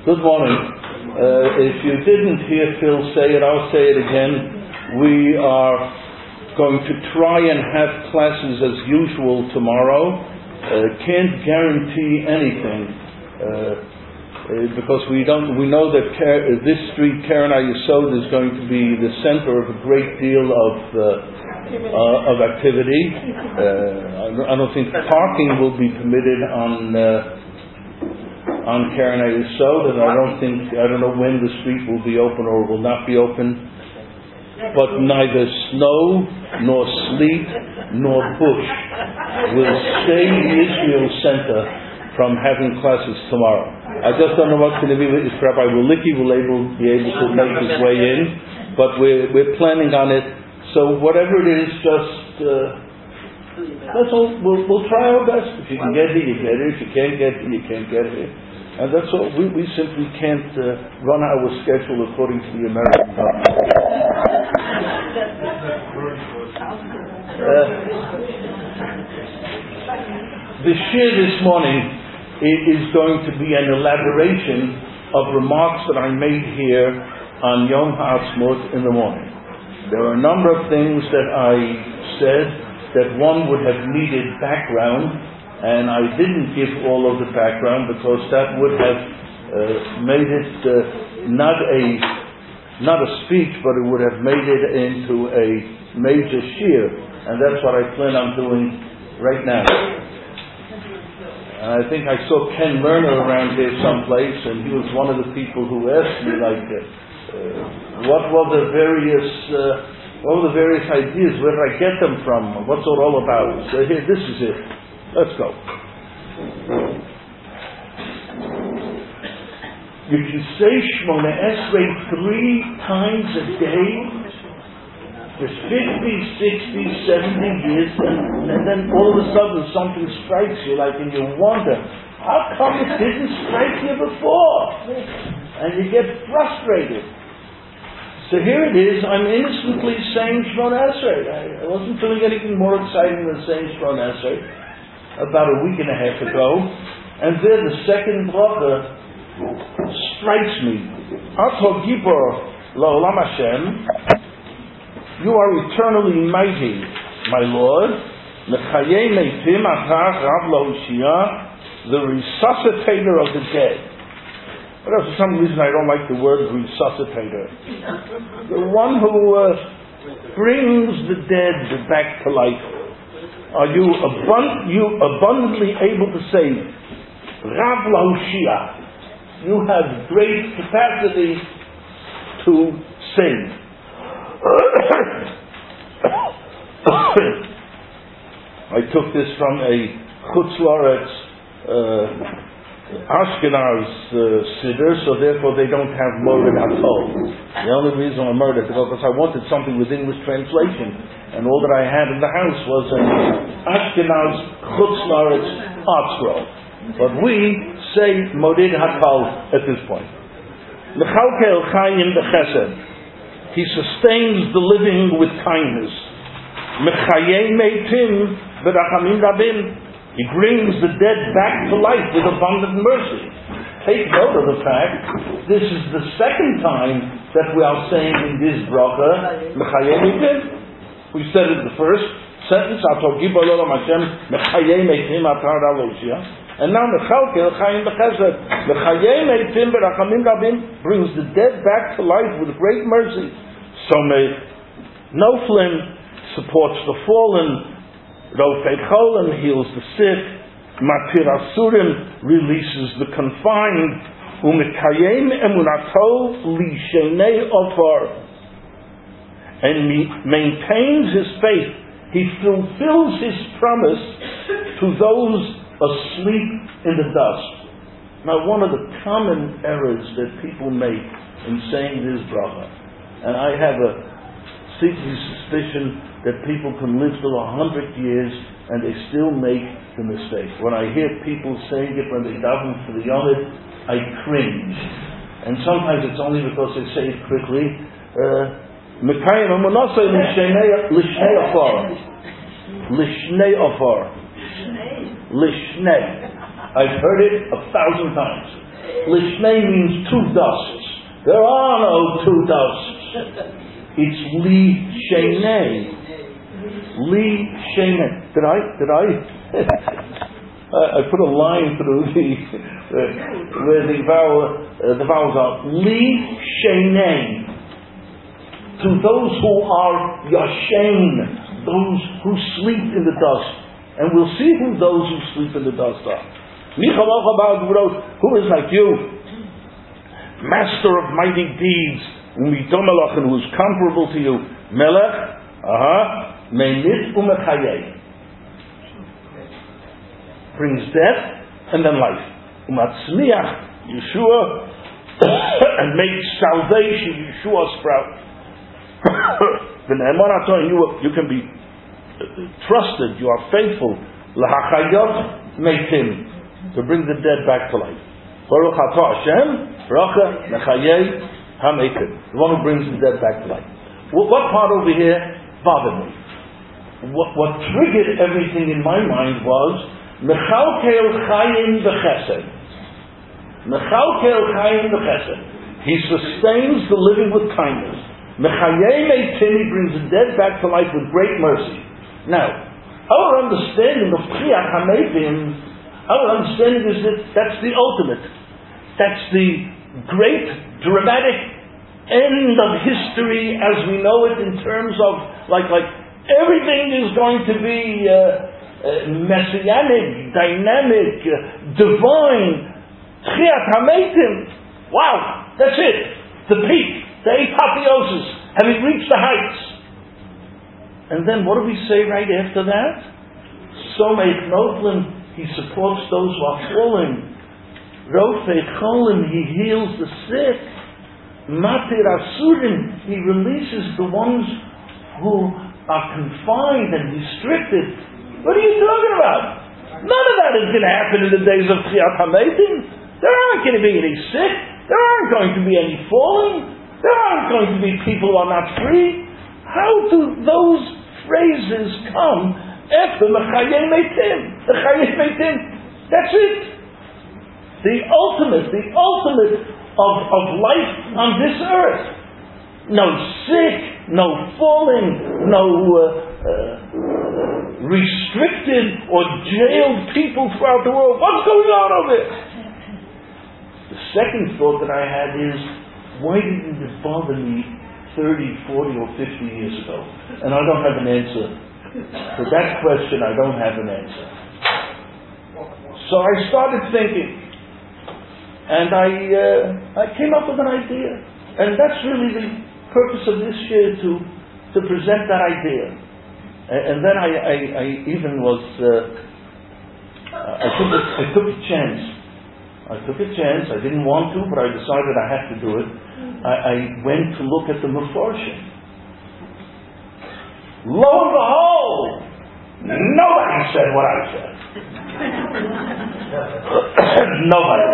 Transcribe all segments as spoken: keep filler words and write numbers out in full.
Good morning. Uh, if you didn't hear Phil say it, I'll say it again. We are going to try and have classes as usual tomorrow. Uh, can't guarantee anything uh, uh, because we don't. We know that Ker, uh, this street, Keren HaYesod, is going to be the center of a great deal of uh, uh, of activity. Uh, I don't think parking will be permitted on. Uh, on Keren HaYesod, and I don't think, I don't know when the street will be open or will not be open, but neither snow, nor sleet, nor bush will save the Israel Center from having classes tomorrow. I just don't know what's going to be if Rabbi Welicki will able, be able to make his way in, but we're, we're planning on it, so whatever it is, just, uh, that's all, we'll, we'll try our best. If you can get here, you get here. If you can't get here, you can't get here. And that's all. We, we simply can't uh, run our schedule according to the American government. Uh, the shir this morning is going to be an elaboration of remarks that I made here on Yom Ha'atzmaut in the morning. There are a number of things that I said that one would have needed background, and I didn't give all of the background because that would have uh, made it uh, not a not a speech, but it would have made it into a major shir, and that's what I plan on doing right now. And I think I saw Ken Lerner around here someplace, and he was one of the people who asked me, like, uh, uh, what were the various uh, what were the various ideas? Where did I get them from? What's it all about? So here, this is it. Let's go. You can say Shmona Esrei three times a day for fifty, sixty, seventy years, and, and then all of a sudden something strikes you, like, and you wonder, how come it didn't strike you before? And you get frustrated. So here it is, I'm innocently saying Shmona Esrei. I, I wasn't doing anything more exciting than saying Shmona Esrei about a week and a half ago, and then the second bracha strikes me. Ato Gibor La'olam Hashem, you are eternally mighty, my Lord. Mechayei Meitim Atah Rav Lahoshia, the resuscitator of the dead. But for some reason I don't like the word resuscitator. The one who uh, brings the dead back to life. Are you, abund- you abundantly able to save? Rav Lahoshia, you have great capacity to save. I took this from a Chutz La'aretz uh, Ashkenaz uh, Siddur, so therefore they don't have Mored Hatol. The only reason I Mored it because I wanted something with English translation, and all that I had in the house was an Ashkenaz Chutz La'aretz art scroll. But we say Mored Hatol at this point. Mechalkel Chayim B'Chesed, he sustains the living with kindness. Mechayei Meitim B'Rachamim Rabim, he brings the dead back to life with abundant mercy. Take note of the fact, this is the second time that we are saying in this bracha, Mechayei Meitim. We said it in the first sentence, Ato Gibor La'olam Hashem, Mechayei Meitim Atah Rav Lahoshia. And now Mechalkel Chayim B'Chesed, Mechayei Meitim B'Rachamim Rabim, brings the dead back to life with great mercy. So may Noflim supports the fallen, Rofei Cholim heals the sick, Matir Asurim releases the confined, Umekayem Emunato Lishenei Ofor, and he maintains his faith. He fulfills his promise to those asleep in the dust. Now, one of the common errors that people make in saying this bracha, and I have a secret suspicion that people can live till a hundred years and they still make the mistake. When I hear people saying it when they daven for the Yomid, I cringe. And sometimes it's only because they say it quickly. Mekayim Amunasei Lishnei Afar. Lishnei Afar. Lishnei. I've heard it a thousand times. Lishnei means two dusts. There are no two dusts. It's Li Shenei. Li Shenei. Did I? Did I? I put a line through the uh, where the vowel uh, the vowels are. Li Shenei. To those who are Yashain, those who sleep in the dust. And we'll see who those who sleep in the dust are. Michal Ochabad wrote, who is like you, master of mighty deeds, Umidomelach, and who is comparable to you, Melech, aha, Meinit Umechayei. Brings death and then life. Umatzmiach, Yeshua, and makes salvation, Yeshua sprout. You, you can be trusted, you are faithful, lahachayot meitim, to bring the dead back to life. Baruch atah Hashem, bracha mechayei hameitim, the one who brings the dead back to life. What, what part over here bothered me? What, what triggered everything in my mind was mechalkel chayim b'chesed. Mechalkel chayim b'chesed. He sustains the living with kindness. Mechayei meitim, he brings the dead back to life with great mercy. Now, our understanding of Tchiyat HaMeitim, our understanding is that that's the ultimate. That's the great, dramatic end of history as we know it in terms of, like, like everything is going to be uh, uh, messianic, dynamic, uh, divine. Tchiyat HaMeitim, wow, that's it. The peak, the apotheosis, having reached the heights. And then what do we say right after that? Somech Noflim, he supports those who are falling. Rofei Cholim, he heals the sick. Matir Asurim, he releases the ones who are confined and restricted. What are you talking about? None of that is going to happen in the days of Tchiyat HaMeitim. There aren't going to be any sick. There aren't going to be any falling. There aren't going to be people who are not free. How do those phrases come after Mechayei Meitim? Mechayei Meitim, that's it. The ultimate, the ultimate of, of life on this earth. No sick, no falling, no uh, uh, restricted or jailed people throughout the world. What's going on over there? The second thought that I had is, why didn't it bother me thirty, forty, or fifty years ago? And I don't have an answer. For that question, I don't have an answer. So I started thinking, and I uh, I came up with an idea. And that's really the purpose of this year, to to present that idea. And, and then I, I, I even was, uh, I, took a, I took a chance. I took a chance. I didn't want to, but I decided I had to do it. I, I went to look at the Mefarshim. Lo and behold, nobody said what I said. Nobody.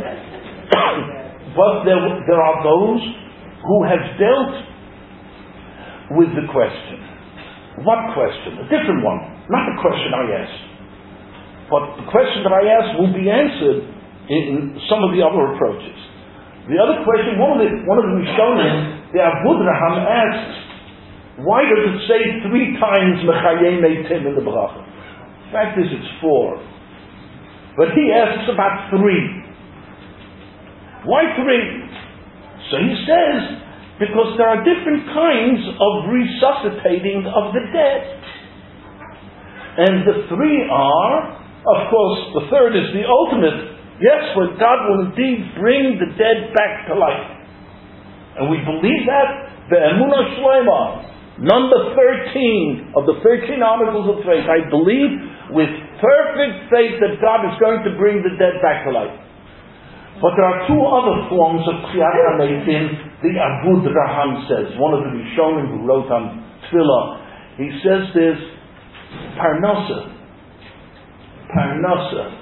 But there, there are those who have dealt with the question. What question? A different one. Not the question I asked. But the question that I asked will be answered in, in some of the other approaches. The other question, one of the one of the Rishonim, the Avudraham asks, why does it say three times Mechayei Meitim in the Bracha? The fact is, it's four. But he asks about three. Why three? So he says, because there are different kinds of resuscitating of the dead. And the three are, of course, the third is the ultimate. Yes, when God will indeed bring the dead back to life. And we believe that, the Emunah Shleima, number thirteen of the thirteen articles of faith. I believe with perfect faith that God is going to bring the dead back to life. But there are two other forms of Tchiyat HaMeitim, the Avudraham says, one of the Rishonim who wrote on Tefillah. He says there's Parnasa. Parnasa.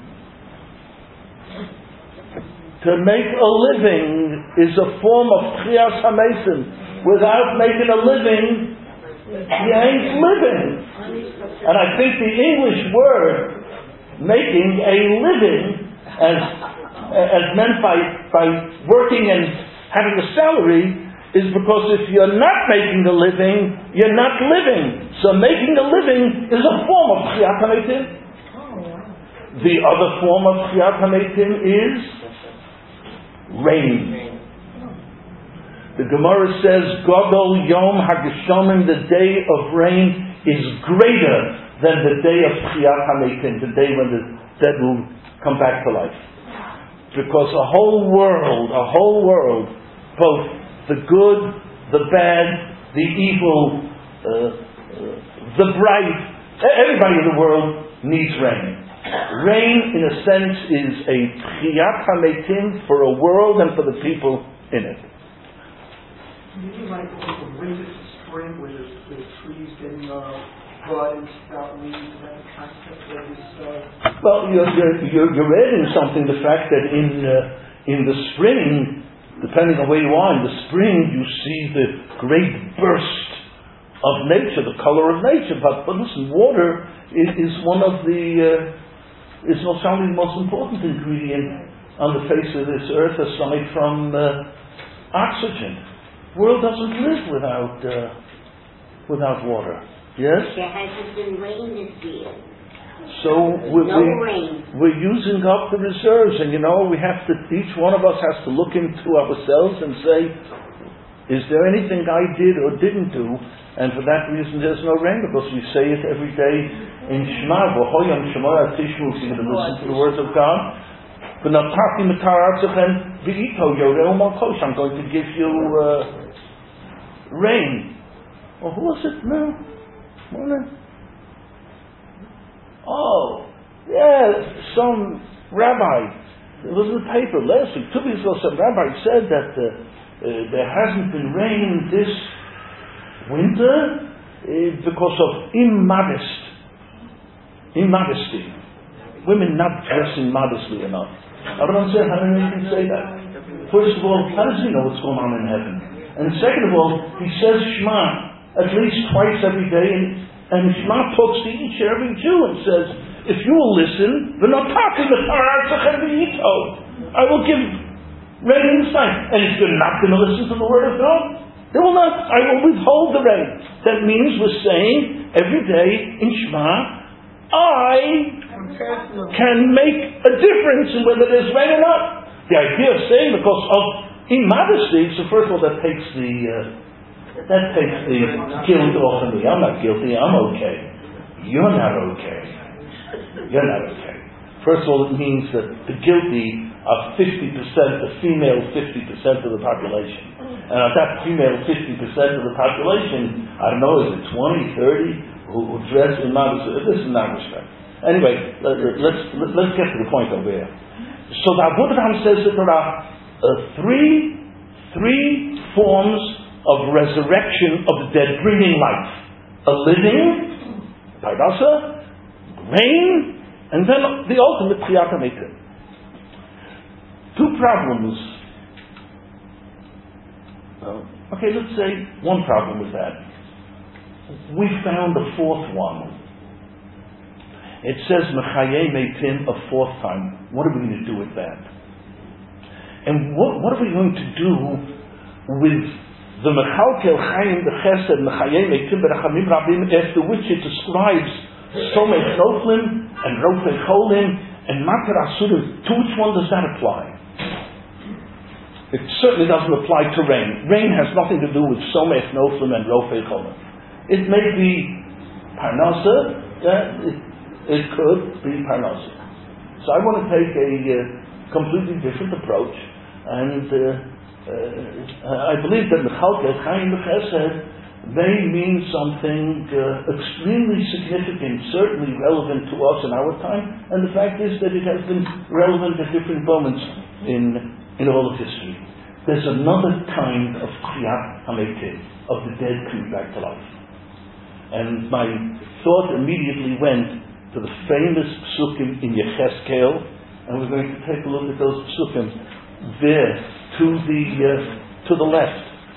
To make a living is a form of Tchiyat HaMeitim. Without making a living, you ain't living. And I think the English word making a living, as uh, as meant by, by working and having a salary, is because if you're not making a living, you're not living. So making a living is a form of Chiyat HaMeitim. The other form of Chiyat HaMeitim is rain. The Gemara says, Godol Yom HaGeshomim, the day of rain is greater than the day of Chiyat HaMeitim, the day when the dead will come back to life. Because a whole world, a whole world, both the good, the bad, the evil, uh, uh, the bright, everybody in the world needs rain. Rain, in a sense, is a Chiyat HaMeitim for a world and for the people in it. Maybe like from winter to spring, where the, the trees getting uh, bud and sprout leaves, is that the concept of this? Uh... Well, you're, you're, you're adding something, the fact that in uh, in the spring, depending on where you are, in the spring you see the great burst of nature, the color of nature. But, but listen, water is, is one of the, uh, is not only the most important ingredient on the face of this earth aside from uh, oxygen. The world doesn't live without uh, without water. Yes? There hasn't been rain this year. So we're, no we, rain. we're using up the reserves, and you know, we have to, each one of us has to look into ourselves and say, is there anything I did or didn't do? And for that reason there's no rain, because we say it every day in Shema, V'hoyam Shema Tishmu, so you're going to listen to the words of God. I'm going to give you uh, rain. Well, who was it now? Morning. Oh, yeah, some rabbi. It was in the paper last week, two weeks ago. Some rabbi said that uh, uh, there hasn't been rain this winter uh, because of immodest, immodesty. Women not dressing modestly enough. I don't understand how anyone can say that. First of all, how does he know what's going on in heaven? And second of all, he says Shema at least twice every day, and, and Shema talks to each and every Jew and says, if you will listen, I will give rain insight. And if you're not going to listen to the word of God, they will not. I will withhold the rain. That means we're saying every day in Shema, I can make a difference in whether there's rain or not. The idea of saying because of immodesty, so first of all that takes the uh, that takes the guilt off of me. I'm not guilty, I'm okay. You're not okay. You're not okay. First of all, it means that the guilty are fifty percent, the female fifty percent of the population. And of that female fifty percent of the population, I don't know, is it twenty, thirty, who, who dress immodestly? This is not respect. Anyway, let, let's let's get to the point over here. So the Abuddham says that there are uh, three three forms of resurrection of the dead, bringing life: a living, parnasa, rain, and then the ultimate Chiyat HaMeitim. Two problems. Uh, okay, let's say one problem with that. We found a fourth one. It says Mechayei Meitim a fourth time. What are we going to do with that? And what, what are we going to do with the Mechalkel Chaim the Chesed Mechayei Meitim Berachamim Rabim, after which it describes Somei Noflim and Rofei Cholim and Mater Asurim? To which one does that apply? It certainly doesn't apply to rain. Rain has nothing to do with Somei Noflim and Rofei Cholim. It may be Parnasa, yeah, it, it could be Parnasa. So I want to take a uh, completely different approach, and uh, uh, I believe that Mechalkel Chaim Chesed may mean something uh, extremely significant, certainly relevant to us in our time, and the fact is that it has been relevant at different moments in in all of history. There's another kind of Chiyat HaMeitim, of the dead coming back to life. And my thought immediately went to the famous psukim in Yechezkel, and we're going to take a look at those psukim there to the uh, to the left.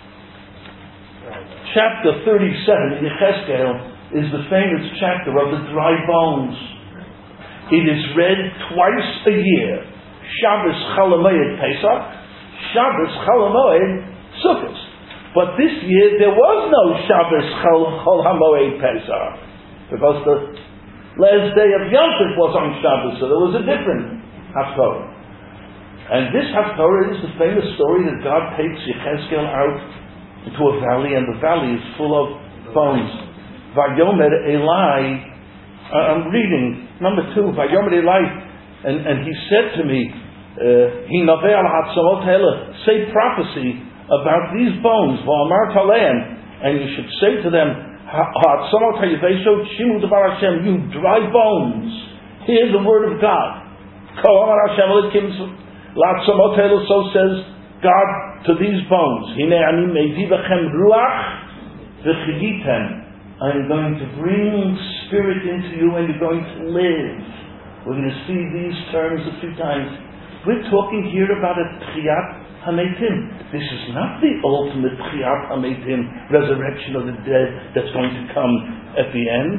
Chapter thirty-seven in Yechezkel is the famous chapter of the dry bones. It is read twice a year, Shabbos Chol HaMoed Pesach, Shabbos Chol HaMoed Sukkot. But this year there was no Shabbos Chol HaMoed Pesach, because the last day of Yom Tov was on Shabbos, so there was a different Haftorah. And this Haftorah is the famous story that God takes Yechezkel out into a valley, and the valley is full of bones. Vayomer Elai, uh, I'm reading number two, Vayomer Elai, and, and he said to me, He Naveh al Hatzamot Hela, say prophecy about these bones, Va'amar Taleim, and you should say to them, Hatzamot HaYivesho Shimu Devar Hashem, you dry bones, hear the word of God. Ko Amar Hashem Elikim Latzamot Hela, so says God to these bones, Hine Ani Mevi V'chem Ruach V'chigitem, I'm going to bring spirit into you and you're going to live. We're going to see these terms a few times. We're talking here about a Tchiyat HaMeitim. This is not the ultimate Tchiyat HaMeitim, resurrection of the dead, that's going to come at the end.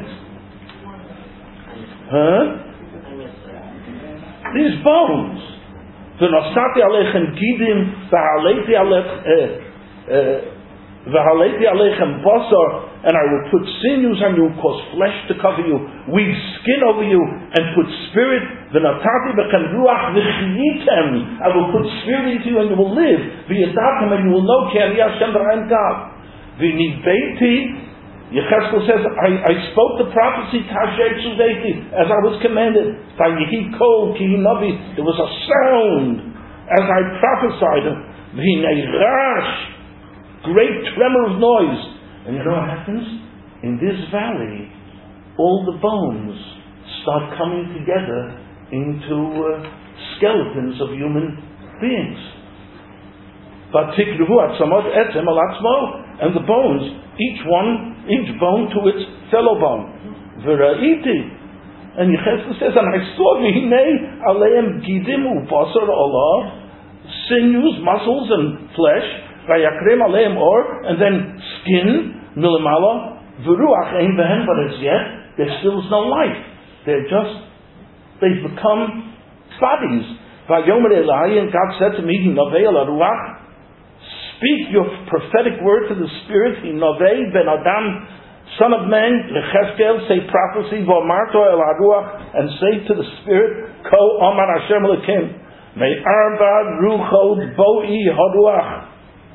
Huh? These bones. V'nosati alechem gidim v'haleti alechem basar, and I will put sinews on you, cause flesh to cover you, weave skin over you, and put spirit. V'natati bechem ruach v'chiyitem, I will put spirit into you and you will live. V'yadatem, and you will know ki ani Hashem I am God. V'ni beiti, Yechezkel says, I, I spoke the prophecy tasher tzuveti, as I was commanded. V'yihi kol ki navi, there was a sound as I prophesied. V'hinei rash, great tremor of noise. And you know what happens? In this valley, all the bones start coming together into uh, skeletons of human beings. And the bones, each one, each bone to its fellow bone. V'ra'iti. And Yechezkel says, and I saw v'hinei aleim gidim u'basar olah, sinews, muscles, and flesh, v'yakrem aleim or, and then skin, milimala, v'ruach ein behen, but as yet, there still is no life. They're just, they've become bodies. Vayomer Elai, and God said to me, Hinavei el ruach, speak your prophetic word to the spirit, Hinavei ben Adam, son of man, Yechezkel, say prophecy, V'amarto el ruach, and say to the spirit, Ko Amar Hashem Elokim, May arba ruchot boi haruach.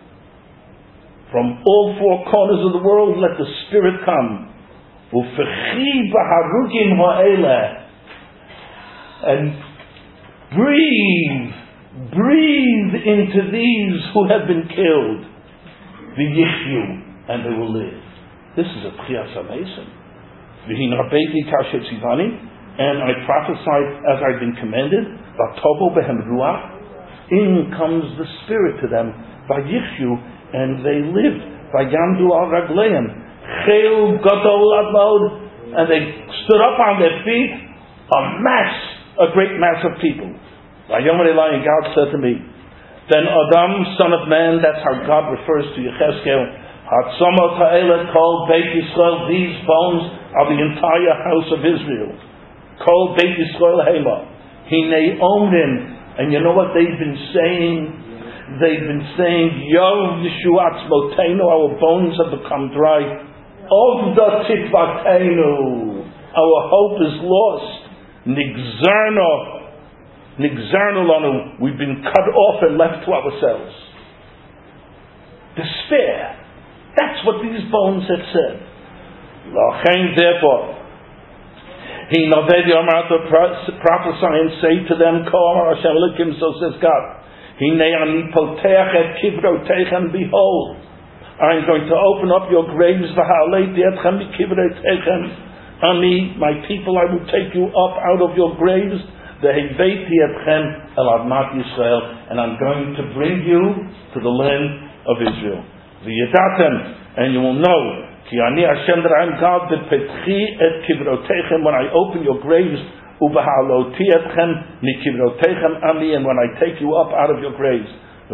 From all four corners of the world, let the Spirit come. Ufechi b'harukim ha'eleh. And breathe, breathe into these who have been killed. V'yichyu, and they will live. This is a Tchiyas HaMeisim. V'hin ha'beiti kasher tzivani, and I prophesied as I've been commanded. V'tobo behem ruach. In comes the Spirit to them. V'yichyu, and they lived. Vayamdu al ragleim, chel gadol admod, and they stood up on their feet, a mass, a great mass of people. Vayomer Elai, and God said to me, then Adam, son of man, that's how God refers to Yechezkel, Hatzamot ha'elet kol Beit Yisrael, these bones are the entire house of Israel. Kol Beit Yisrael hema, hinei omrim, and you know what they've been saying? They've been saying, Yov Yeshuat Moteinu, our bones have become dry. Ovda Tikvateinu, our hope is lost. Nigzarno, Nigzarno Lanu, we've been cut off and left to ourselves. Despair. That's what these bones have said. Lachain, therefore, He Naved Yomar to prophesy and say to them, Ko Amar Hashem Elokim, so says God. Behold, I'm going to open up your graves. Ani, my people, I will take you up out of your graves. And I'm going to bring you to the land of Israel. And you will know, that I am God, when I open your graves, and when I take you up out of your graves, I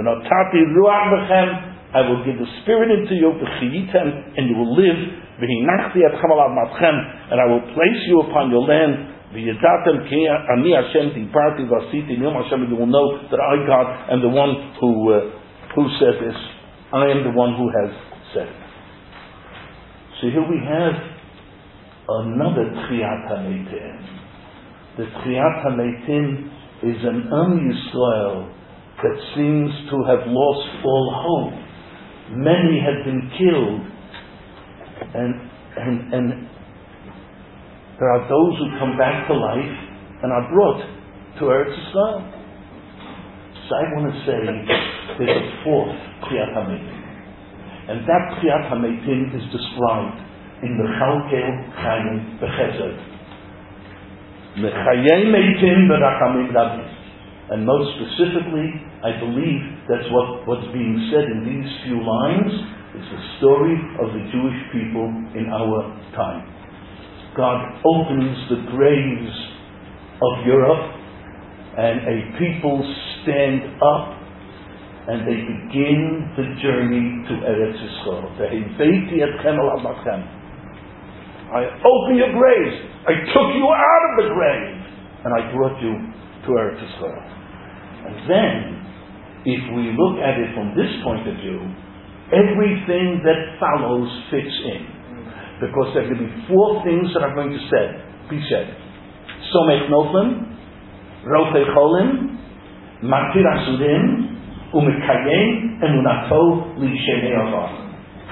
will give the Spirit into you, and you will live, and I will place you upon your land, V'yedatem ki ani Hashem tiparti v'asiti niyom Hashem, you will know that I, God, am the one who uh, who said this. I am the one who has said it. So here we have another Tchiyat HaMeitim. The Tchiyat HaMeitim is an Am Yisrael that seems to have lost all hope. Many have been killed, and and and there are those who come back to life and are brought to Eretz Yisrael. So I want to say there's a fourth Tchiyat HaMeitim, and that Tchiyat HaMeitim is described in the Chalkel Chaim B'Chesed. Mechayei Meitim B'Rachamim Rabim. And most specifically, I believe that's what, what's being said in these few lines. It's the story of the Jewish people in our time. God opens the graves of Europe, and a people stand up and they begin the journey to Eretz Yisrael. Ve'hebeiti etchem el admatchem. I opened your graves. I took you out of the grave, and I brought you to Eretz Yisrael. And then, if we look at it from this point of view, everything that follows fits in. Because there are going to be four things that are going to said, be said. Somech Noflim, Rofei Cholim, Matir Asurim, Umekayem, Emunato L'Shenei Avar.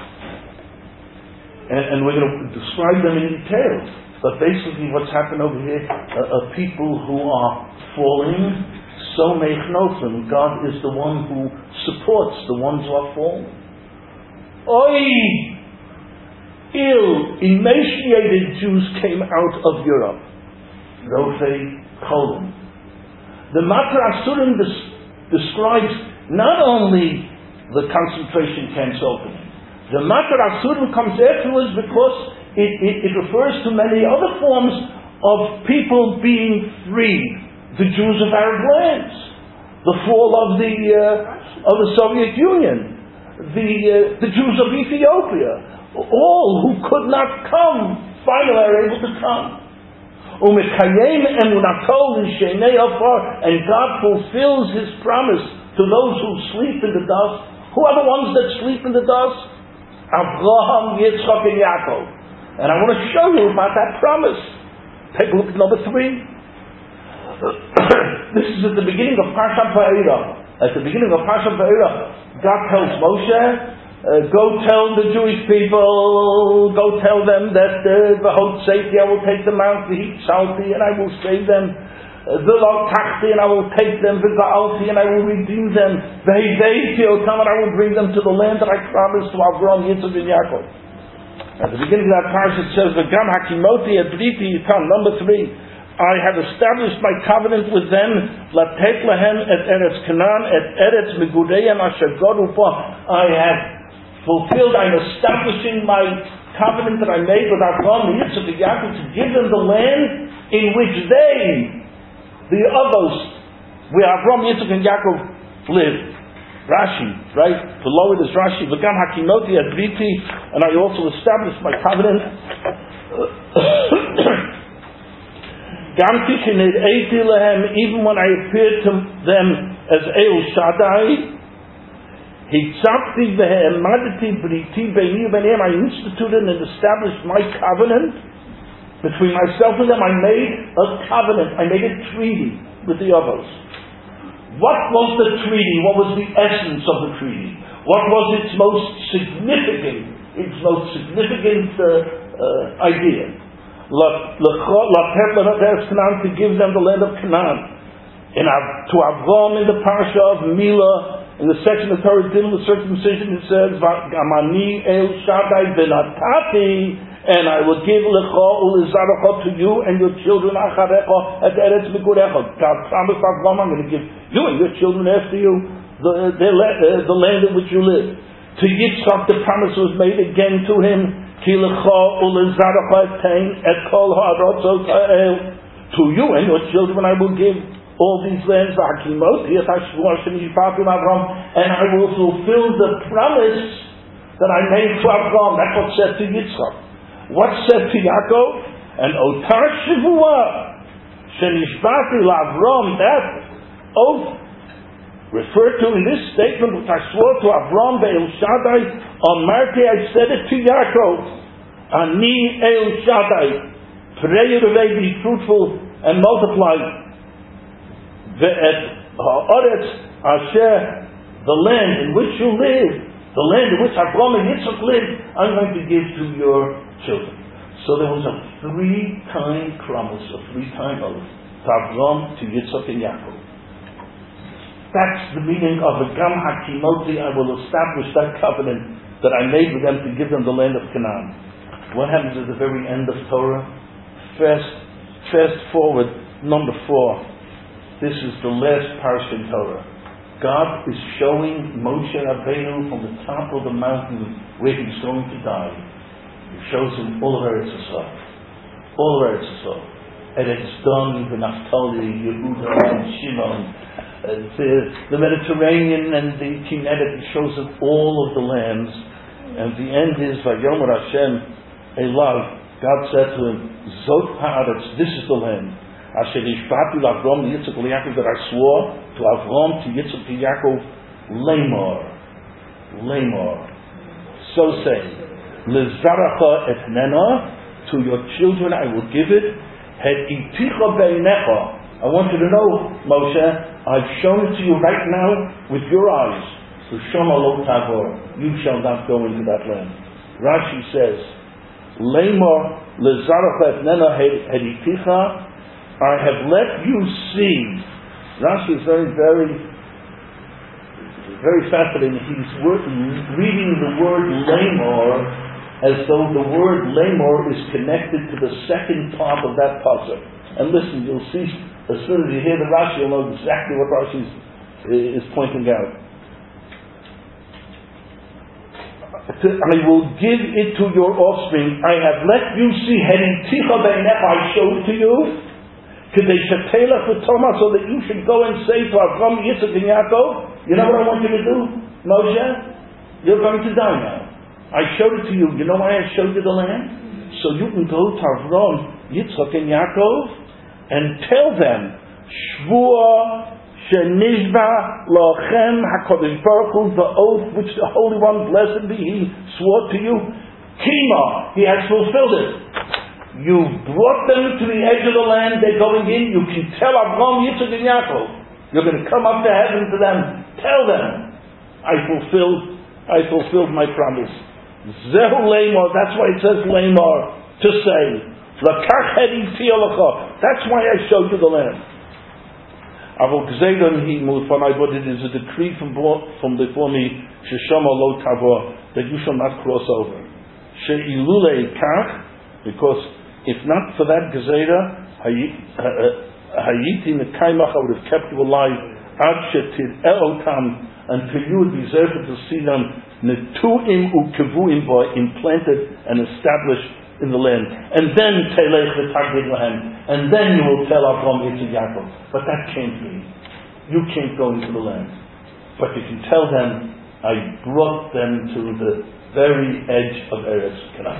And we're going to describe them in detail. But basically what's happened over here are, are people who are falling. Somech Noflim, God is the one who supports the ones who are falling. Oi! Ill, emaciated Jews came out of Europe. Rofei Cholim. The Matir Asurim des- describes not only the concentration camps opening. The Matir Asurim comes afterwards because it, it, it refers to many other forms of people being freed. The Jews of Arab lands, the fall of the uh, of the Soviet Union, the uh, the Jews of Ethiopia. All who could not come, finally are able to come. And God fulfills His promise to those who sleep in the dust. Who are the ones that sleep in the dust? Abraham, Yitzchak, and Yaakov. And I want to show you about that promise. Take a look at number three. This is at the beginning of Parshat Va'era. At the beginning of Parshat Va'era, God tells Moshe, Uh, go tell the Jewish people, go tell them that the V'hot Safety, I will take them out, the heat salty, and I will save them, the Lo Tachti, and I will take them, the Ga'alti, and I will redeem them, Ve'heveiti Otam, and I will bring them to the land that I promised to Avraham, Yitzchak, and Yaakov. At the beginning of that parsha it says, V'gam hakimoti et briti itam, number three, I have established my covenant with them, latet lahem et eretz Canaan, et eretz megudeyam asher godu bo. I have fulfilled, I'm establishing my covenant that I made with Avraham, Yitzchak, and Yaakov to give them the land in which they, the Avos, where Avraham, Yitzchak, and Yaakov lived. Rashi, right? Below it is Rashi, V'gam hakimoti et briti, and I also established my covenant. Gam tishenid'eti lehem, even when I appeared to them as El Shaddai, Hitzapti v'he'emadeti briti beini v'neim, I instituted and established my covenant between myself and them. I made a covenant, I made a treaty with the others. What was the treaty? What was the essence of the treaty? What was its most significant, its most significant uh, uh, idea? To give them the land of Canaan. In our, to Avraham in the parasha of Milah, in the section of Torah dealing with circumcision, it says, "Gamani El Shaddai v'natati," and I will give lecha ulezarecha to you and your children acharecha at eretz migurecha. God promised Avraham, I'm going to give you and your children after you the, the, uh, the land in which you live. To Yitzchak, the promise was made again to him. Ki lecha ulezarecha etain et kol ha'arotzot ha'el. To you and your children I will give all these lands, and I will fulfill the promise that I made to Avraham. That's what's said to Yitzchak. What's said to Yaakov? And Otar Shavua, Shenishbati L'Avram, that oath referred to in this statement, which I swore to Avram Be'el Shaddai, on Marti I said it to Yaakov, Ani El Shaddai, pray you be fruitful and multiply. Ve'et ha'oretz asher, the land in which you live, the land in which Avram and Yitzchak lived, I'm going to give to your children. So there was a three-time promise, a three-time oath, to Avram, to Yitzchak and Yaakov. That's the meaning of the Gam HaKimoti. I will establish that covenant that I made with them to give them the land of Canaan. What happens at the very end of Torah? Fast, fast forward, number four. This is the last parsha in Torah. God is showing Moshe Rabbeinu from the top of the mountain where he's going to die. He shows him all of Eretz Yisrael. All of Eretz Yisrael. Eretz Don, the Naphtali, Yehuda, and Shimon, and the, the Mediterranean and the Kinetic. He shows him all of the lands. And the end is, Vayomer Hashem, Elav, God said to him, Zot Haaretz, this is the land. Asher Yishbati L'Avram, the Yitzchak L'Yaakov, that I swore to Avram, to Yitzchak, to Yaakov, Lamor. Lamor. So saying, Lezaracha etnena, to your children I will give it. Het iticha beinecha. I want you to know, Moshe, I've shown it to you right now with your eyes. So Shama lo tavor, you shall not go into that land. Rashi says, Lamor lezaracha etnena het iticha. I have let you see. Rashi is very, very, very fascinating. He's reading the word Lamor as though the word Lamor is connected to the second part of that pasuk. And listen, you'll see, as soon as you hear the Rashi, you'll know exactly what Rashi is, is pointing out. I will give it to your offspring. I have let you see, I showed to you, so that you should go and say to Avram, Yitzchak, and Yaakov, you know what I want you to do, Moshe? You're going to die now. I showed it to you. You know why I showed you the land? So you can go to Avram, Yitzchak, and Yaakov and tell them, Shvua shenishba lochem HaKadosh Baruch Hu, the oath which the Holy One, blessed be He, swore to you, Kima, He has fulfilled it. You've brought them to the edge of the land, they're going in, you can tell Avram, Yitzchak, and Yaakov. You're going to come up to heaven to them, tell them, I fulfilled, I fulfilled my promise. Zehu Lamor, that's why it says Lamor, to say, Lakach hedi tialacha, that's why I showed you the land. Avol Gzeidan he Mulfanai, but it is a decree from, from before me, Sheshama lo tavor, that you shall not cross over. She'ilule kach, because if not for that Gezeira, Hayiti Mekaimach, I would have kept you alive, Ad shetir eotam, until you would be deserved to see them netuim ukevuim by implanted and established in the land, and then telech v'tagid lahem, and then you will tell Avram, Yitzchak, Yaakov. But that can't be. You can't go into the land. But you can tell them, I brought them to the very edge of Eretz Canaan.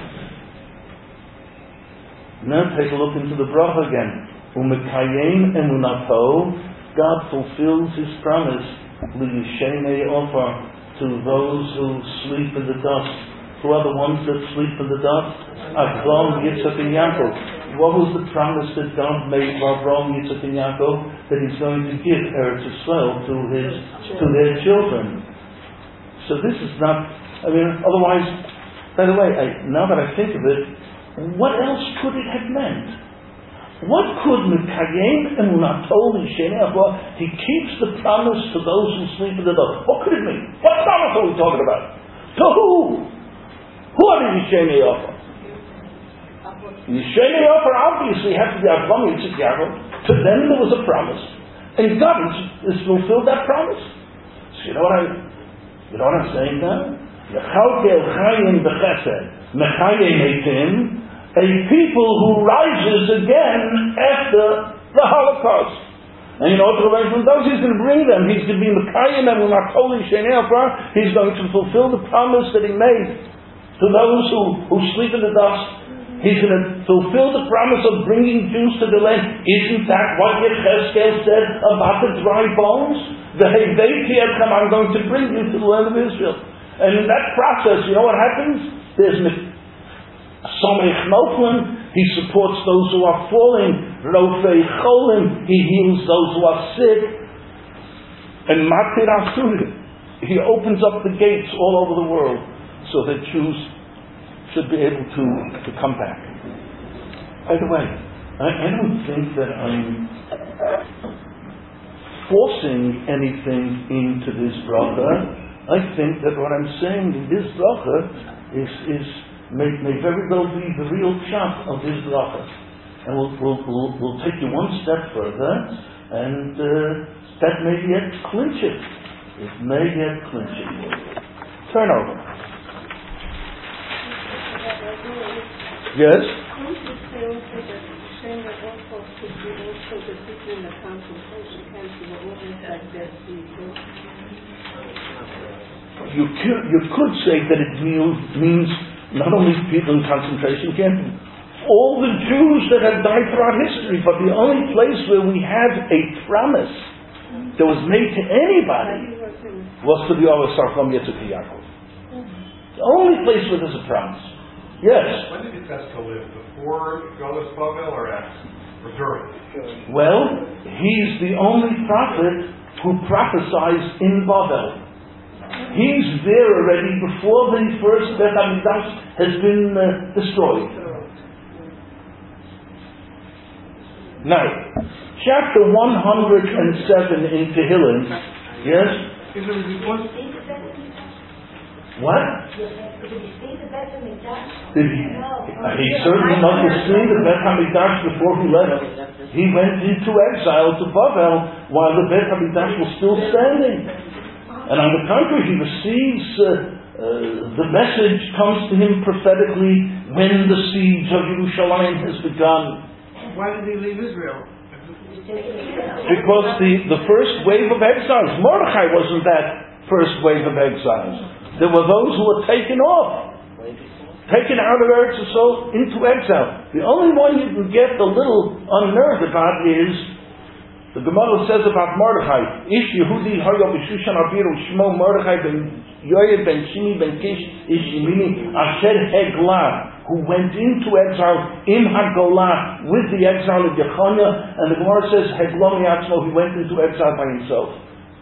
Now take a look into the bracha again. Umekayim emunato, God fulfills His promise. L'yishenei offer, to those who sleep in the dust. Who are the ones that sleep in the dust? Avram, Yitzchak, and Yaakov. What was the promise that God made to Avram, Yitzchak, and Yaakov? That He's going to give Eretz Yisrael to his, to their children. So this is not, I mean, otherwise, by the way, I, now that I think of it, what else could it have meant? What could Mekayim emunato l'yishenei offer? He keeps the promise to those who sleep in the dust. What could it mean? What promise are we talking about? To who? Who are the Yishenei offer? Yishenei offer obviously has to be Avram, Yitzchak, Yaakov. To them there was a promise, and God has fulfilled that promise. So you know what I, you know what I'm saying now? Yechalkel chayim b'chesed, mechayim eitim. A people who rises again after the Holocaust. And you know what the Rebbe does? He's going to bring them. He's going to be Mekayim and Unakoli Shenei Ofra. He's going to fulfill the promise that He made to those who, who sleep in the dust. He's going to fulfill the promise of bringing Jews to the land. Isn't that what Yechezkel said about the dry bones? The Hevetiyatchem, I'm going to bring you to the land of Israel. And in that process, you know what happens? There's Somech Noflim. He supports those who are falling. Rofei Cholim. He heals those who are sick. And Matir Asurim. He opens up the gates all over the world so that Jews should be able to, to come back. By the way, I, I don't think that I'm forcing anything into this bracha. I think that what I'm saying in this bracha is, is may, may very well be the real shot of this bracha. And we'll, we'll, we'll, we'll take you one step further, and uh, that may yet clinch it. It may yet clinch it. Turn over. Yes? You could, you could say that it means, means not only people in concentration camps, all the Jews that have died throughout history, but the only place where we have a promise that was made to anybody was to the Olah Sarchom Yitzchak Yaakov. The only place where there's a promise. Yes? When did Yechezkel live? Before Golas Bavel or after? Or during? Well, he's the only prophet who prophesies in Bavel. He's there already before the first Beit HaMikdash has been uh, destroyed. Now, chapter one hundred seven in Tehillim, yes? What? Did he, he certainly must have seen the Beit HaMikdash before he left. He went into exile to Bavel while the Beit HaMikdash was still standing. And on the contrary, he receives, uh, uh, the message comes to him prophetically when the siege of Yerushalayim has begun. Why did he leave Israel? Because the, the first wave of exiles, Mordechai wasn't that first wave of exiles. There were those who were taken off, taken out of Eretz Yisrael into exile. The only one you can get a little unnerved about is, the Gemara says about Mordechai, Ish Yehudi Hayo B'Shushan Abiru Shmo Mordechai ben Yoed ben Shimi ben Kish Ish Yemini Asher Heglah, who went into exile in Hagolah with the exile of Yechonia, and the Gemara says Heglah Miatzmo, he went into exile by himself.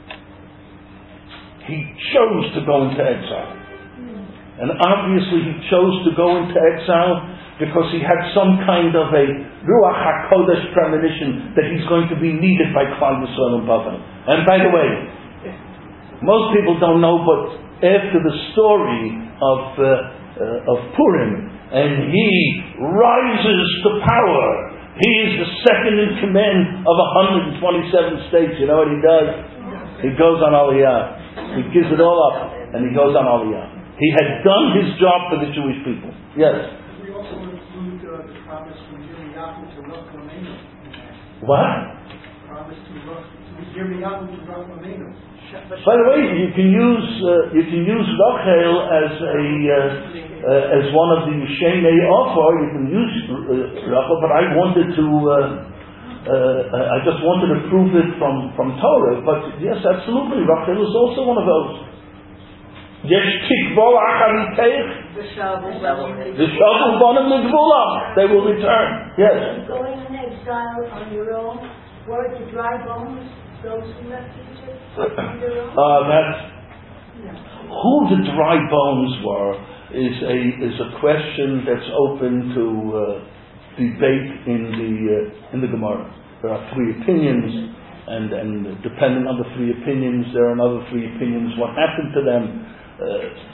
He chose to go into exile. And obviously he chose to go into exile because he had some kind of a Ruach HaKodesh premonition that he's going to be needed by Klal Yisrael and Bavel. And by the way, most people don't know, but after the story of uh, uh, of Purim, and he rises to power, he is the second in command of one hundred twenty-seven states. You know what he does? He goes on Aliyah. He gives it all up, and he goes on Aliyah. He had done his job for the Jewish people. Yes? We also include uh, the promise from Yirmiyahu to Rach Lamenu. What? Promise to Rach, to Yirmiyahu to Rach Lamenu. By the way, you can use uh, you can use Rachel as a uh, uh, as one of the Shemei Ofar. You can use uh, Rachel, but I wanted to. Uh, uh, I just wanted to prove it from, from Torah. But yes, absolutely, Rachel is also one of those. Yesh tikvo achariteich. The shavu bonim legvula. They will return. Yes. Going in exile on your own, were the dry bones those who left Egypt on their own? Uh, that's who the dry bones were is a is a question that's open to uh, debate in the uh, in the Gemara. There are three opinions, and and depending on the three opinions, there are another three opinions. What happened to them? Uh,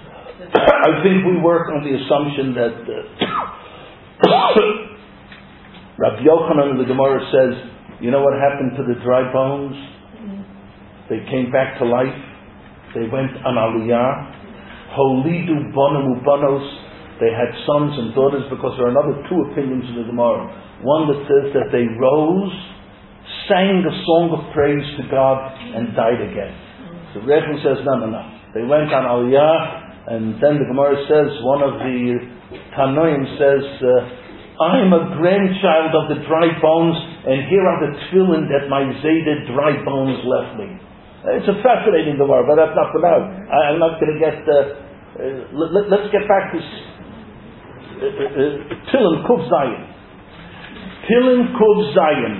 I think we work on the assumption that uh, Rabbi Yochanan in the Gemara says, you know what happened to the dry bones? They came back to life. They went on Aliyah. Holidu bonamu bonos. They had sons and daughters, because there are another two opinions in the Gemara. One that says that they rose, sang a song of praise to God, and died again. So Rechel says, no, no, no. They went on Aliyah, and then the Gemara says, one of the Tanoim says, uh, I'm a grandchild of the dry bones, and here are the tefillin that my Zayda dry bones left me. It's a fascinating Gemara, but that's not for now. I, I'm not going to get... Uh, uh, let, let's get back to uh, uh, Tillin Kuf Zion. Tillin Kuf Zion.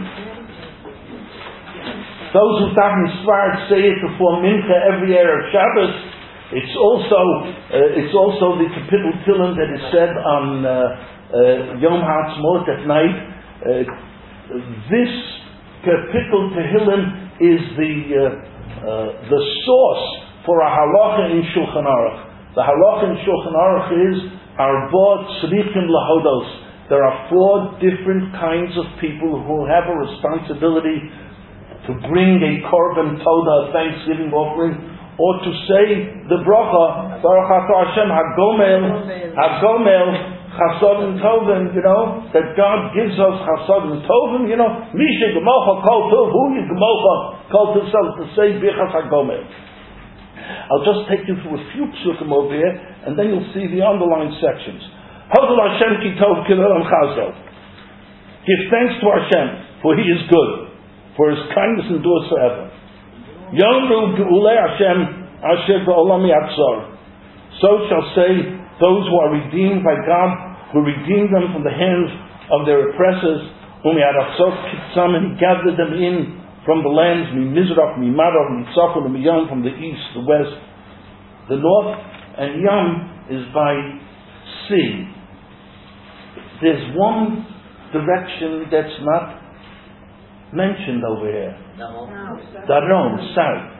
Those who daven Svart say it before Mincha every Erev Shabbos. It's also uh, it's also the capital Tillin that is said on uh, uh, Yom Ha'atzmaut at night. Uh, this capital Tehillim is the uh, uh, the source for a halacha in Shulchan Aruch. The halacha in Shulchan Aruch is Arba'at Tzrichim Lahodos. There are four different kinds of people who have a responsibility to bring a korban todah, a thanksgiving offering, or to say the bracha, Baruch Atah Hashem Hagomel, Hagomel, Chasodim Tovim, you know, that God gives us Chasodim Tovim, you know, Misha Gemocha Kol Tov, Hu Gemocha Kol Tov, to say Bichas Hagomel. I'll just take you through a few psukim over here, and then you'll see the underlying sections. Hodel Hashem Ki Tov Kilolam Chazo. Give thanks to Hashem, for He is good, for His kindness endures forever. Yomru Geulei Hashem Asher Ba'olam Yatzor. So shall say those who are redeemed by God, who redeemed them from the hands of their oppressors, whom He had Achsot Kitzam, and He gathered them in from the lands, Mi Mizrach, Mi Marav, Mi Tzafon, and Mi Yam, from the east, the west, the north, and Yam is by sea. There's one direction that's not mentioned over here. No. Darom, south.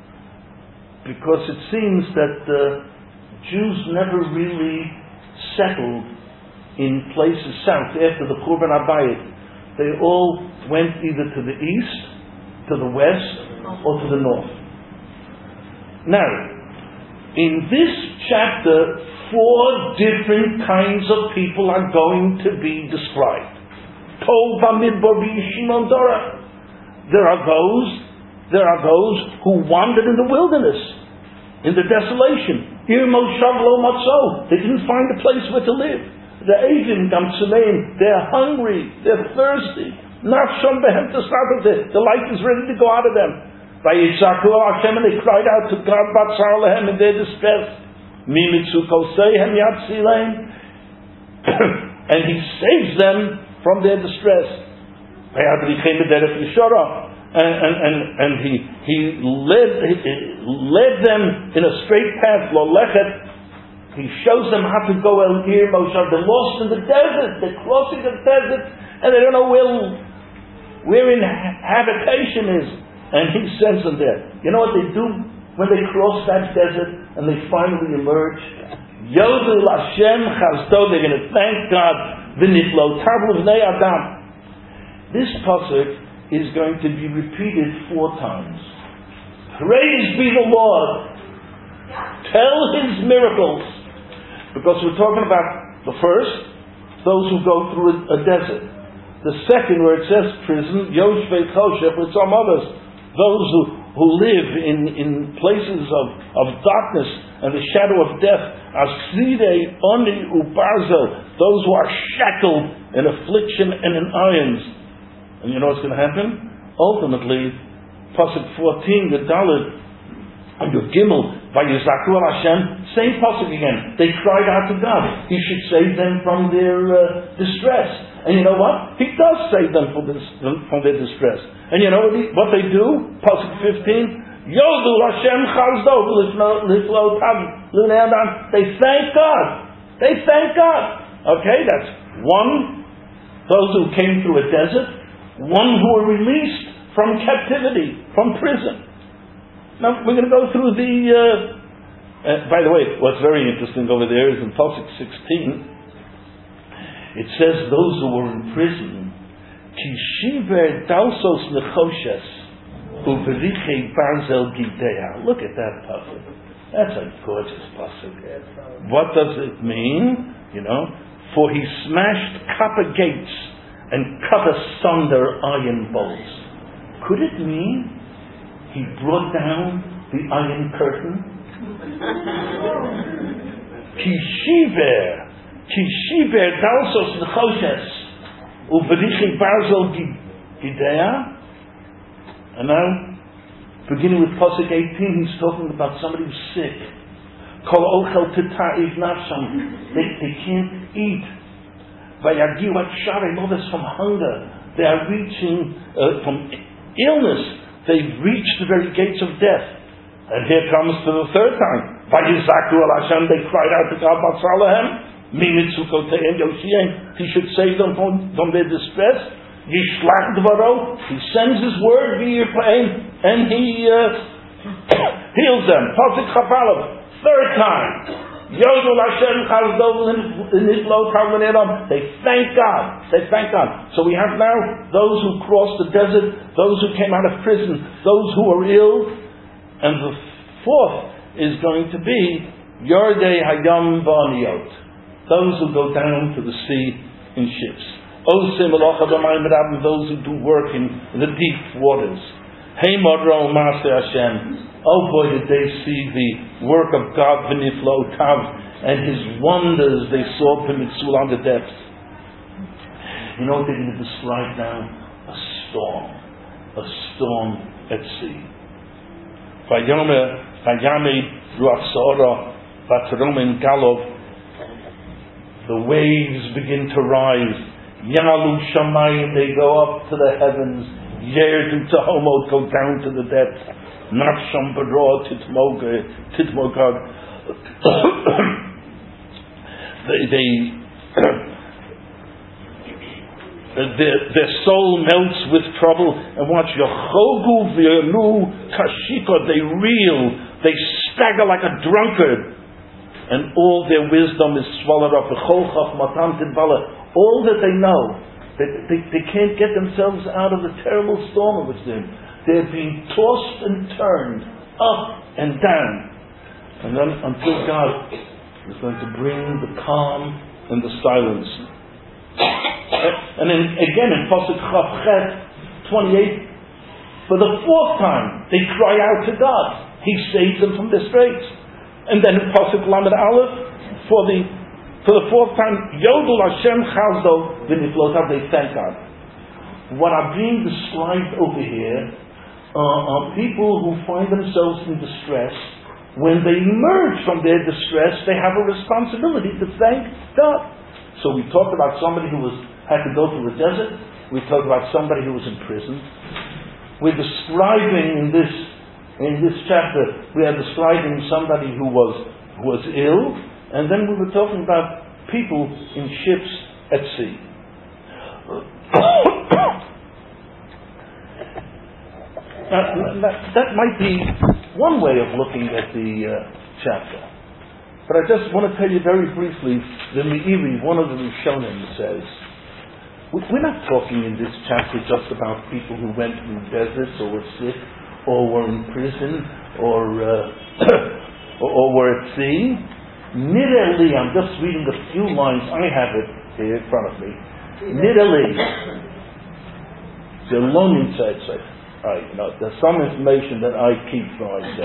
Because it seems that the Jews never really settled in places south after the Churban Abayit. They all went either to the east, to the west, or to the north. Now, in this chapter, four different kinds of people are going to be described. Tov Bamidbar B'Yishimon Dora. There are those, there are those who wandered in the wilderness, in the desolation. Ir Moshav Lo Matzo. They didn't find a place where to live. The Avim Gamtsuleim, they're hungry, they're thirsty. Nafshon Behem Tesabet. The life is ready to go out of them. By Yishaku Hashem, and they cried out to God, Batzar Lehem, in their distress. Mimitzu Kosehem Yatzileim. And He saves them from their distress. And, and, and, and he, he led he led them in a straight path. Lo lechet. He shows them how to go El Ir Moshav. They're lost in the desert. They're crossing the desert, and they don't know where where in habitation is. And He sends them there. You know what they do when they cross that desert and they finally emerge? Yodel Hashem Chazdo. They're going to thank God. V'nitlo Tavlu V'nei Adam. This pasuk is going to be repeated four times. Praise be the Lord. Tell His miracles. Because we're talking about the first, those who go through a, a desert. The second, where it says prison, Yoshvei Choshech, with some others. Those who, who live in, in places of, of darkness and the shadow of death. Asidei Oni Ubarzel. Those who are shackled in affliction and in irons. And you know what's going to happen? Ultimately, pasuk fourteen, the Dalet, and your Gimel, by Yizaku al Hashem, same pasuk again. They cried out to God. He should save them from their uh, distress. And you know what? He does save them from, this, from their distress. And you know what, he, what they do? Pasuk fifteen, Yodu Hashem Chazdo Liflo Tav Luneadan. They thank God. They thank God. Okay, that's one. Those who came through a desert. One who were released from captivity, from prison. Now we're going to go through the. Uh, uh, by the way, what's very interesting over there is in pasuk sixteen. It says those who were in prison, Kishiver Dalsos Nechoshes Uveriche Barzel Gidea. Look at that pasuk. That's a gorgeous pasuk. What does it mean? You know, for he smashed copper gates and cut asunder iron bolts. Could it mean He brought down the iron curtain? Kishiver. Ki shiber dalsos nechoshes uberichi barzel gidea. And now, beginning with Pasuk eighteen, he's talking about somebody who's sick. Kol ochel tita'iv nafsham. They, they can't eat. Vayagiu at sharei mothers from hunger. They are reaching uh, from illness. They've reached the very gates of death. And here comes to the third time. Vayizaku al Hashem. They cried out to God, Batzalahem. Mimitzukoteim Yoshiem. He should save them from, from their distress. Yishlach dvaro. He sends His word via pain, and He uh, heals them. Pasuk Chafalav. Third time. Yodul Hashem Chazdov Niflo Talmaneram. They thank God. They thank God. So we have now those who crossed the desert, those who came out of prison, those who are ill, and the fourth is going to be Yordei Hayam V'Aniyot. Those who go down to the sea in ships. Osim Elocha B'Mayim Rabim. Those who do work in, in the deep waters. Hey Modro Master Hashem. Oh boy, did they see the work of God, V'Niflo Tav, and His wonders they saw B'Mitzul on the depths. You know what they're going to describe now? A storm. A storm at sea. Vayome, Vayame Ruach Sa'ora, Vatrom Galov. The waves begin to rise. Yalu Shamayim, they go up to the heavens. Yerdu Tahomot, go down to the depths. Nafsham Baro Titmogad. They, they their, their soul melts with trouble. And watch, Yechogu V'Yanu Kashika, they reel, they stagger like a drunkard. And all their wisdom is swallowed up. All that they know, they, they, they can't get themselves out of the terrible storm in which they're in. They're being tossed and turned up and down. And then until God is going to bring the calm and the silence. And then again in Pasuk Chavchet twenty-eight, for the fourth time, they cry out to God. He saves them from their straits. And then in Pasuk Lamed Aleph, for the for the fourth time, Yodul Hashem Chazdo V'Niflotav, they thank God. What are being described over here uh, are people who find themselves in distress. When they emerge from their distress, they have a responsibility to thank God. So we talked about somebody who was had to go through the desert. We talked about somebody who was in prison. We're describing in this in this chapter, we are describing somebody who was who was ill, and then we were talking about people in ships at sea. Now, that, that might be one way of looking at the uh, chapter. But I just want to tell you very briefly, the Meiri, one of the Rishonim, says, we're not talking in this chapter just about people who went through deserts or were sick or were in prison or, uh, or, or were at sea. Nireli, I'm just reading a few lines, I have it here in front of me. Nireli, the Lonin said, so. I, you know, there's some information that I keep for myself.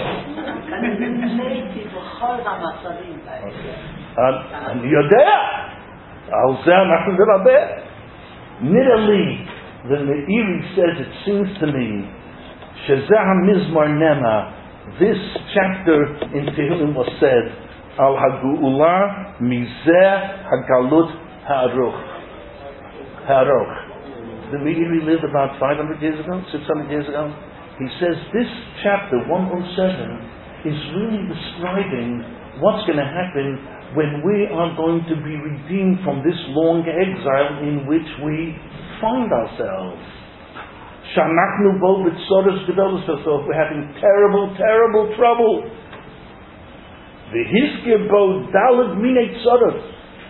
Okay. And, and you're there. I'll say nothing that I'm there. Nidali, the Meiri says, it seems to me, Shezah Mizmar Nema, this chapter in Tehillim was said, Al Hagu'ula Mizeh Hagalut Ha'aruch. Ha'aruch. The Meiri lived about five hundred years ago, six hundred years ago. He says this chapter, one oh seven, is really describing what's going to happen when we are going to be redeemed from this long exile in which we find ourselves. Shanachnu bo b'tzoros gedolos, so if we're having terrible, terrible trouble. V'hizkir bo daled minei tzoros.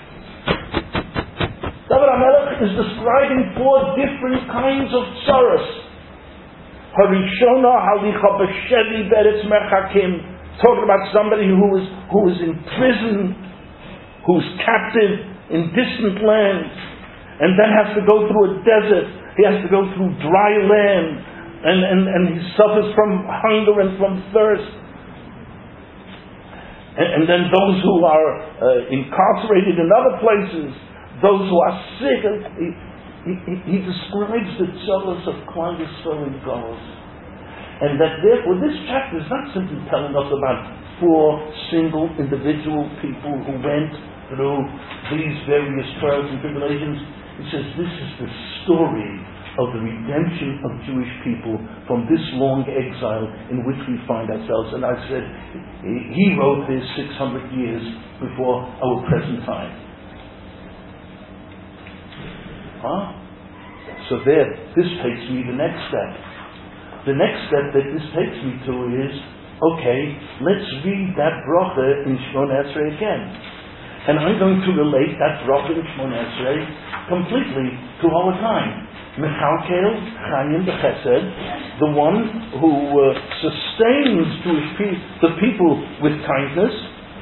David HaMelech is describing four different kinds of tzoros. Harishona halicha b'shevi beretz merchakim, talking about somebody who is who is in prison, who's captive in distant lands, and then has to go through a desert. He has to go through dry land, and, and, and he suffers from hunger and from thirst. And, and then those who are uh, incarcerated in other places, those who are sick. He, he, he describes the Tzolos of Klal Yisrael in Golos. And that therefore this chapter is not simply telling us about four single individual people who went through these various trials and tribulations. It says this is the story of the redemption of Jewish people from this long exile in which we find ourselves. And I said, he wrote this six hundred years before our present time. Huh? So there, this takes me the next step. The next step that this takes me to is, okay, let's read that bracha in Shmona Esrei again. And I'm going to relate that bracha in Shmona Esrei completely to our time. Mechalkel Chayim B'Chesed, the one who uh, sustains Jewish pe- the people with kindness.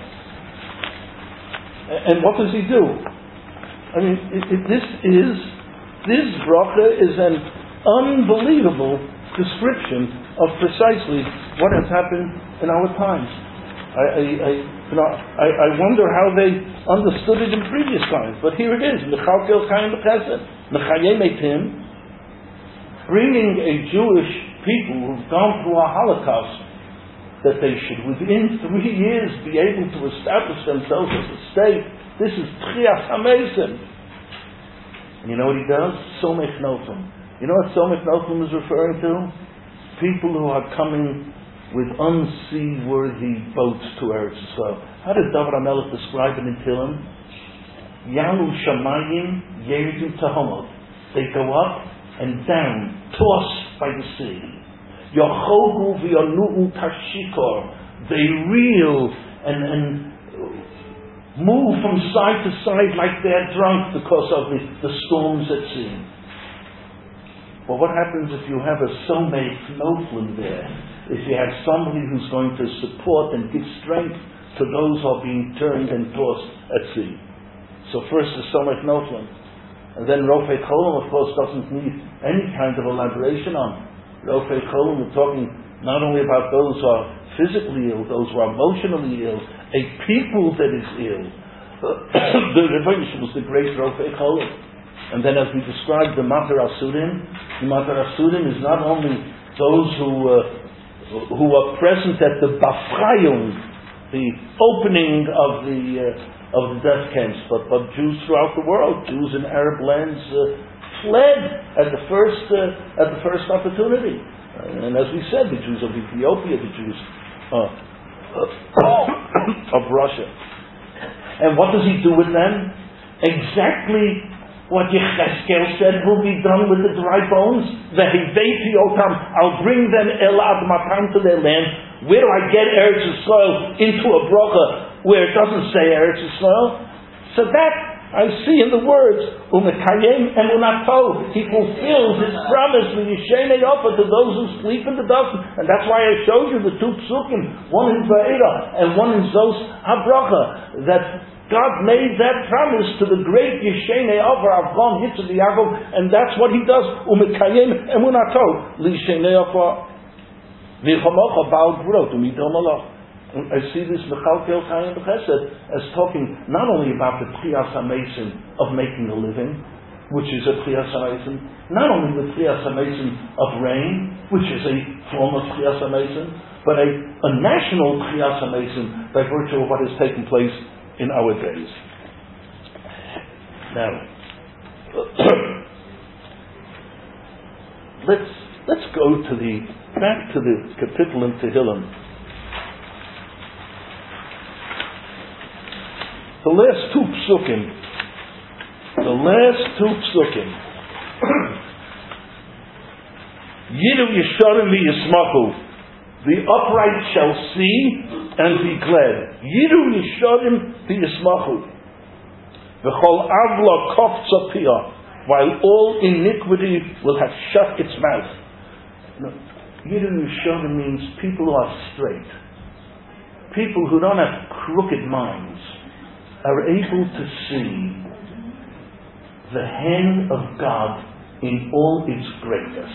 And what does he do? I mean, it, it, this is this bracha is an unbelievable description of precisely what has happened in our times. I, I, I, you know, I, I wonder how they understood it in previous times, but here it is: Mechalkel Chayim B'Chesed, Mechayim Eitim, bringing a Jewish people who've gone through a Holocaust, that they should within three years be able to establish themselves as a state. This is Tchias HaMesim. And you know what he does? Somech Nofim. You know what Somech Nofim is referring to? People who are coming with unseaworthy boats to Eretz Yisrael. How does David HaMelech describe it in Tehillim? Yalu Shamayim Yeridim Tahomot. They go up and down, tossed by the sea. Yochogu v'yonu'u tashikor. They reel and, and move from side to side like they're drunk because of the, the storms at sea. Well, what happens if you have a Somech Noflim there? If you have somebody who's going to support and give strength to those who are being turned and tossed at sea. So first the Somech Noflim. And then Rofei Cholim, of course, doesn't need any kind of elaboration on. Rofei Cholim, we're talking not only about those who are physically ill, those who are emotionally ill, a people that is ill. The Rebbeinu was the great Rofei Cholim. And then as we described the Matar Asurim, the Matar Asurim is not only those who uh, who are present at the Bafrayung, the opening of the uh, of the death camps, but, but Jews throughout the world, Jews in Arab lands uh, fled at the first uh, at the first opportunity. Uh, and as we said, the Jews of Ethiopia, the Jews uh, of Russia. And what does he do with them? Exactly what Yecheskel said will be done with the dry bones. Vehiveti otam, I'll bring them el admatam to their land. Where do I get Eretz Yisrael into a bracha where it doesn't say Eretz Yisrael? So that I see in the words Umekayem Emunato. He fulfills his promise with Yishenei Ofa to those who sleep in the dust. And that's why I showed you the two psukim, one in Va'era and one in Zos HaBracha, that God made that promise to the great Yishenei Ofa Avraham, Yitzchak, Yaakov, and that's what he does. Umekayem Emunato L'Yishenei Ofa. I see this Mechalkel Chayim B'Chesed as talking not only about the Tchias HaMesim of making a living, which is a Tchias HaMesim, not only the Tchias HaMesim of rain, which is a form of Tchias HaMesim, but a, a national Tchias HaMesim by virtue of what has taken place in our days. Now, let's let's go to the back to the kapitel in Tehillim. The last two psukim. The last two psukim. Yidu Yisharim v'Yismachu. The upright shall see and be glad. Yidu Yisharim v'Yismachu. V'chol avla kofza piyah. While all iniquity will have shut its mouth. Yidu Yisharim means people who are straight. People who don't have crooked minds are able to see the hand of God in all its greatness.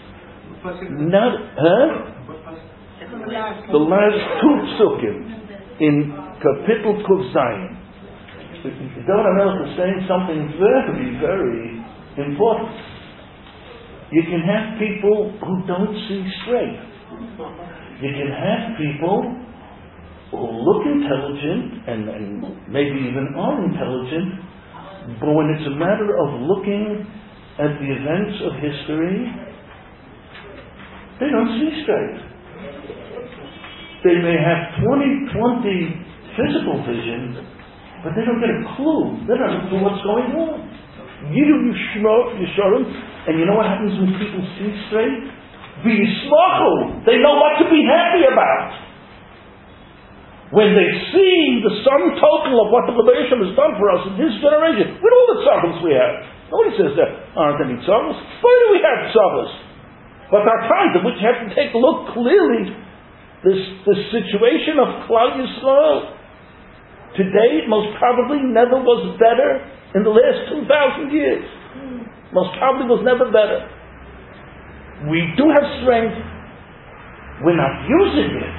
Not, huh? The last two psukim. in Kapitel Kuf Zayin, David HaMelech is saying something very, very important. You can have people who don't see straight. You can have people who look intelligent and, and maybe even are intelligent, but when it's a matter of looking at the events of history, they don't see straight. They may have twenty twenty physical vision, but they don't get a clue. They don't know what's going on. Yidu Yisharim, and you know what happens when people see straight? V'yismachu. They know what to be happy about. When they see the sum total of what the Rebbeinu has done for us in this generation, with all the tzachos we have. Nobody says there aren't any tzachos. Why do we have tzachos? But there are times in which you have to take a look clearly. This, this situation of Klal Yisrael today most probably never was better in the last two thousand years. Most probably was never better. We do have strength. We're not using it.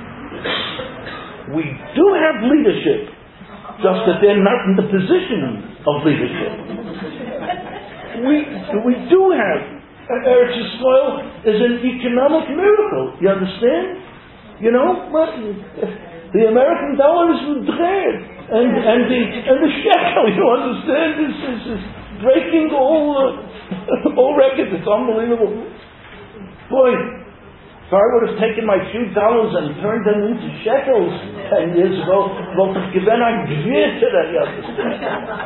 We do have leadership, just that they're not in the position of leadership. We, we do have. Eretz Yisrael is an economic miracle. You understand? You know, the American dollar is dread, and and the and the shekel. You understand? This is, is breaking all uh, all records. It's unbelievable. Boy, if I would have taken my few dollars and turned them into shekels ten years ago, well, given I did to that, you understand?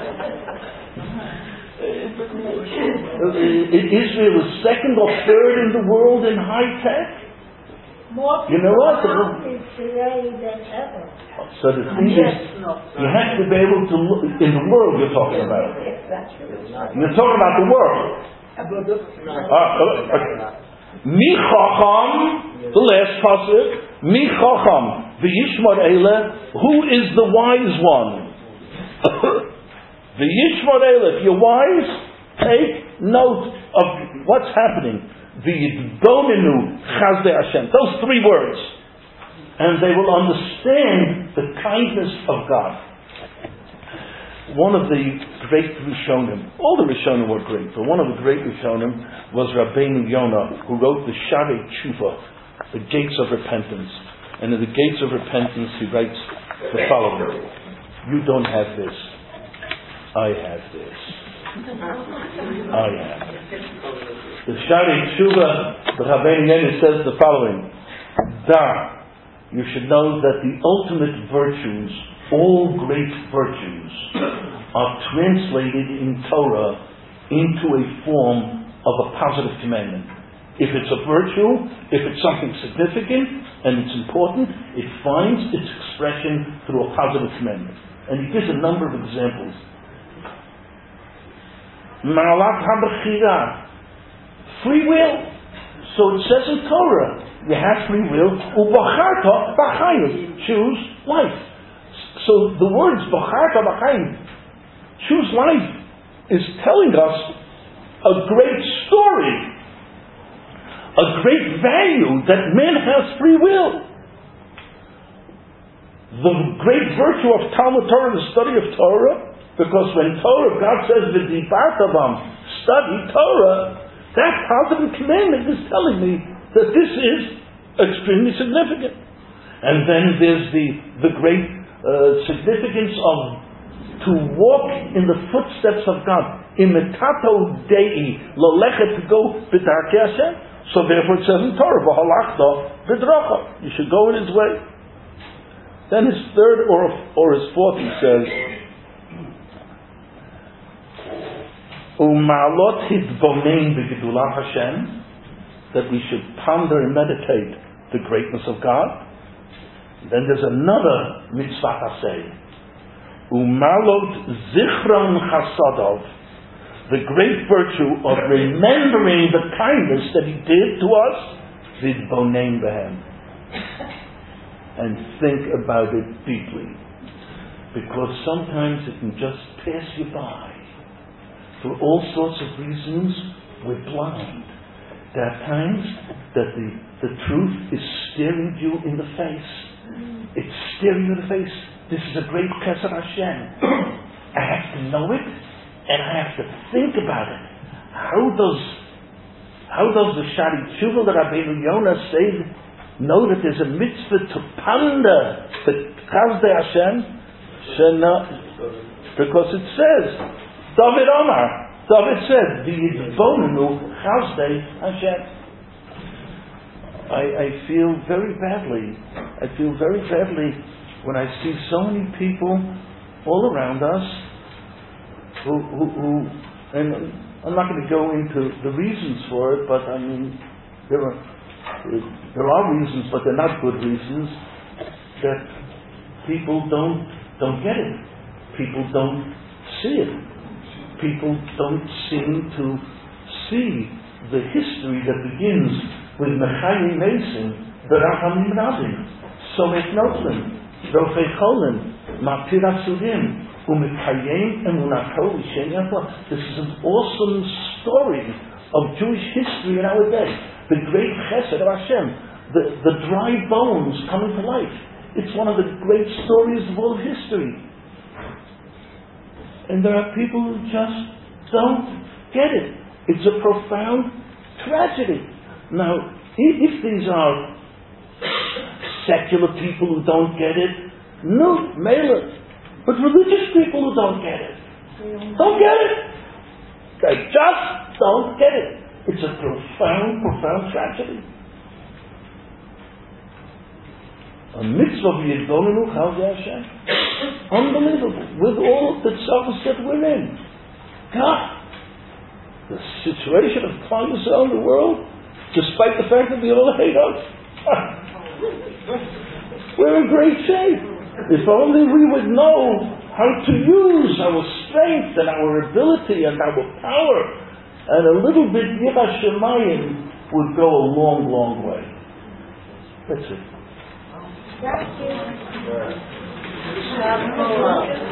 Israel is second or third in the world in high tech. More you know what? today than ever. So the thing is, you have to be able to look in the world you're talking about. You're talking about the world. Mi chacham, the last pasuk. Mi chacham, v'yishmar eile. Who is the wise one? V'yishmar eile. If you're wise, take note of what's happening. V'yidbonenu chazdei Hashem. Those three words. And they will understand the kindness of God. One of the great Rishonim, all the Rishonim were great, but one of the great Rishonim was Rabbeinu Yonah, who wrote the Sharei Tshuva, the Gates of Repentance. And in the Gates of Repentance he writes the following: you don't have this, I have this. I have it. The Sharei Tshuva, the Rabbeinu Yonah says the following: Da, you should know that the ultimate virtues, all great virtues, are translated in Torah into a form of a positive commandment. If it's a virtue, if it's something significant and it's important, it finds its expression through a positive commandment. And he gives a number of examples. Ma'alat ha'bechira, free will. So it says in Torah, you have free will. Ubacharta b'chayim, choose life. So the words b'charta b'chayim, choose life, is telling us a great story, a great value that man has free will. The great virtue of Talmud Torah, the study of Torah, because when Torah, God says v'dibartavam, study Torah, that positive commandment is telling me that this is extremely significant. And then there's the the great uh, significance of to walk in the footsteps of God. Imitato Dei, lolechet, to go b'darkei Hashem. So therefore it says in Torah, v'halachta b'dracha, you should go in His way. Then his third or or his fourth, he says, U'ma'alot hitbomein b'gedulat Hashem, that we should ponder and meditate the greatness of God. Then there's another mitzvah aseh. U'ma'alot zichron chasadov, the great virtue of remembering the kindness that He did to us, vidbonein behem, and think about it deeply. Because sometimes it can just pass you by. For all sorts of reasons, we're blind. There are times that the, the truth is staring you in the face. It's staring you in the face. This is a great Chesed Hashem. I have to know it, and I have to think about it. How does how does the Shari Tshuva that Rabbeinu Yonah said know that there's a mitzvah to ponder the Chazdei Hashem? Because it says, David Omar, David said, the Yidbonenu Chazdei Hashem. I, I feel very badly. I feel very badly when I see so many people all around us who, who, who and I'm not going to go into the reasons for it, but I mean, there are there are reasons, but they're not good reasons, that people don't don't get it. People don't see it. People don't seem to see the history that begins with Mechayim Mason, the Rachamim Rabin, Somech Notzim, Rofei Cholim, Matir Asurim, Umekayim Emunato L'Shem Yahweh. This is an awesome story of Jewish history in our day. The great Chesed of Hashem, the, the dry bones coming to life. It's one of the great stories of all of history. And there are people who just don't get it. It's a profound tragedy. Now, if these are secular people who don't get it, no, male. But religious people who don't get it, don't get it. They just don't get it. It's a profound, profound tragedy. A mitzvah of Yidbonenu Chazdei Hashem. Unbelievable. With all the troubles that we're in. God, the situation of Klal Yisrael in the world, despite the fact that they all hate us, we're in great shape. If only we would know how to use our strength and our ability and our power, and a little bit Yiras Shamayim would go a long, long way. That's it. Thank you.